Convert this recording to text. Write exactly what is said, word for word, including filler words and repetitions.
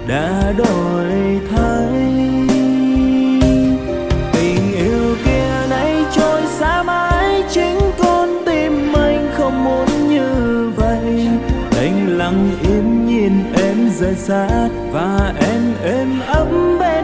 đã đổi thay. Tình yêu kia nay trôi xa mãi, chính con tim anh không muốn như vậy. Anh lặng im nhìn em rời xa và em êm ấm bên